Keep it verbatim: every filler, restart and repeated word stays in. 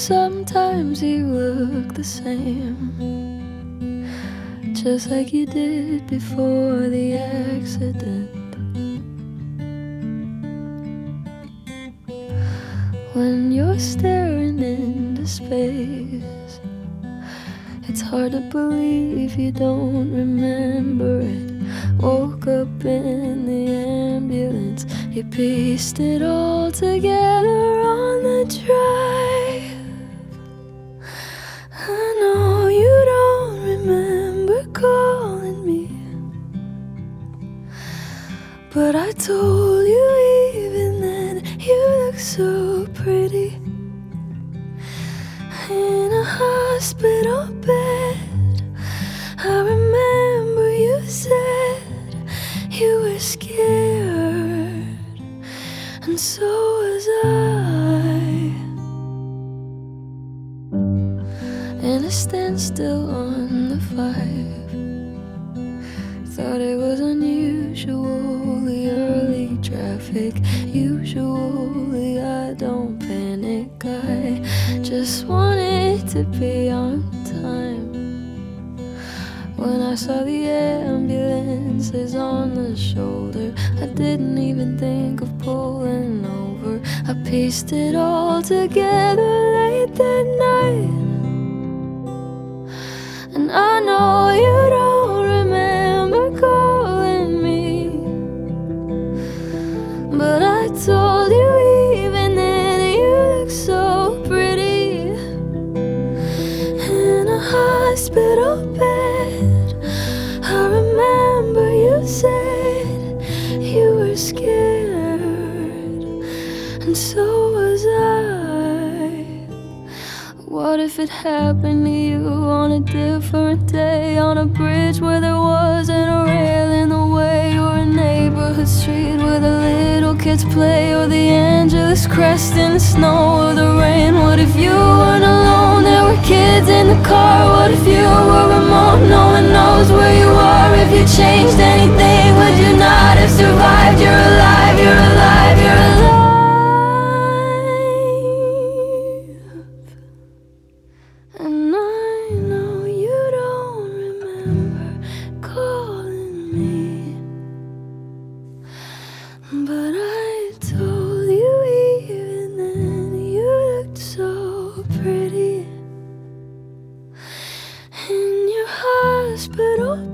Sometimes you look the same, just like you did before the accident. When you're staring into space, it's hard to believe you don't remember it. Woke up in the ambulance, you pieced it all together on the drive. I know you don't remember calling me, but I told you even then you look so pretty in a hospital bed. I remember you said you were scared, and so was I. In a standstill on the five, thought it was unusually early traffic. Usually I don't panic, I just wanted to be on time. When I saw the ambulances on the shoulder, I didn't even think of pulling over. I pieced it all together late that night. And I know you don't remember calling me, but I told you even then you look so pretty in a hospital bed. I remember you said you were scared, and so was I. What if it happened to you on a different day, on a bridge where there wasn't a rail in the way, or a neighborhood street where the little kids play, or the Angeles crest in the snow or the rain? What if you weren't alone, there were kids in the car? What if you were remote, no one knows where you are? If you changed anything, would you not have survived? You're alive, you're alive, you're alive. And I know you don't remember calling me, but I told you even then you looked so pretty in your hospital